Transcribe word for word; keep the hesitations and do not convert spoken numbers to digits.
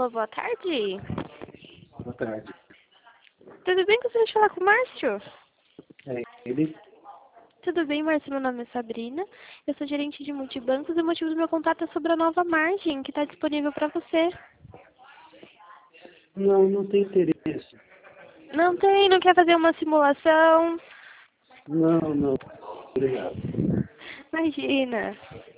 Alô, boa tarde. Boa tarde. Tudo bem? Gostaria de falar com o Márcio? É ele? Tudo bem, Márcio? Meu nome é Sabrina. Eu sou gerente de multibancos e o motivo do meu contato é sobre a nova margem que está disponível para você. Não, não tem interesse. Não tem? Não quer fazer uma simulação? Não, não. Obrigado. Imagina.